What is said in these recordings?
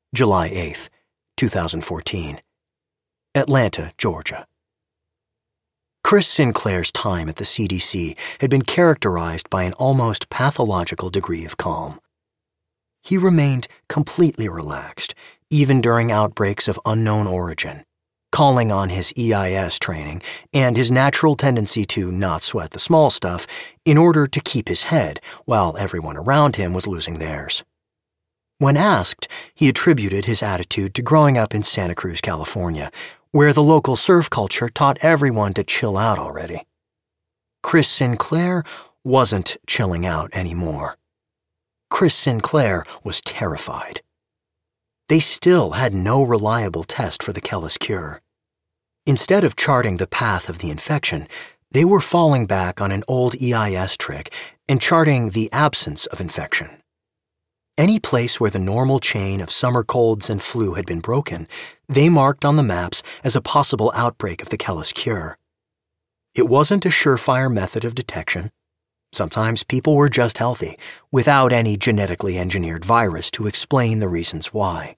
July 8th, 2014. Atlanta, Georgia. Chris Sinclair's time at the CDC had been characterized by an almost pathological degree of calm. He remained completely relaxed, even during outbreaks of unknown origin, calling on his EIS training and his natural tendency to not sweat the small stuff in order to keep his head while everyone around him was losing theirs. When asked, he attributed his attitude to growing up in Santa Cruz, California, where the local surf culture taught everyone to chill out already. Chris Sinclair wasn't chilling out anymore. Chris Sinclair was terrified. They still had no reliable test for the Kellis cure. Instead of charting the path of the infection, they were falling back on an old EIS trick and charting the absence of infection. Any place where the normal chain of summer colds and flu had been broken, they marked on the maps as a possible outbreak of the Kellis cure. It wasn't a surefire method of detection. Sometimes people were just healthy, without any genetically engineered virus to explain the reasons why.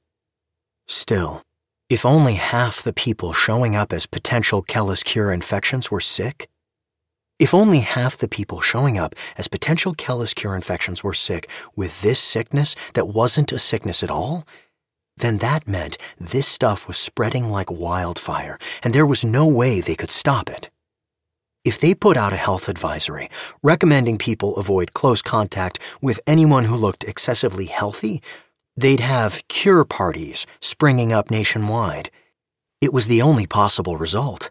Still, if only half the people showing up as potential Kellis cure infections were sick? If only half the people showing up as potential Kellis cure infections were sick with this sickness that wasn't a sickness at all, then that meant this stuff was spreading like wildfire, and there was no way they could stop it. If they put out a health advisory recommending people avoid close contact with anyone who looked excessively healthy, they'd have cure parties springing up nationwide. It was the only possible result.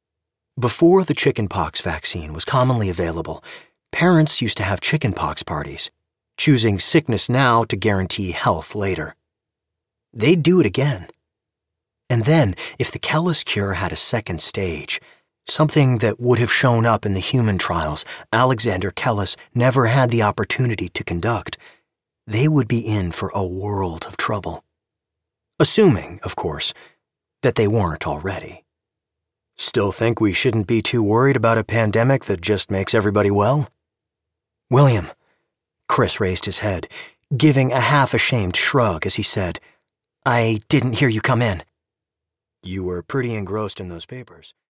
Before the chickenpox vaccine was commonly available, parents used to have chickenpox parties, choosing sickness now to guarantee health later. They'd do it again. And then, if the Kellis cure had a second stage, something that would have shown up in the human trials Alexander Kellis never had the opportunity to conduct, they would be in for a world of trouble. Assuming, of course, that they weren't already. Still think we shouldn't be too worried about a pandemic that just makes everybody well? William, Chris raised his head, giving a half-ashamed shrug as he said, "I didn't hear you come in." You were pretty engrossed in those papers.